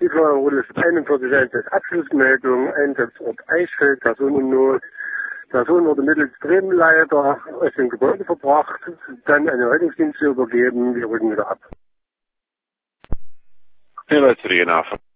Die Feuerwehrroute 41 Einsatz Abschlussmeldung, Einsatzort Eichfeld, Personennot. Person wurde mittels Treppenleiter aus dem Gebäude verbracht, dann an den Rettungsdienst übergeben, wir rücken wieder ab. Ja, Leute,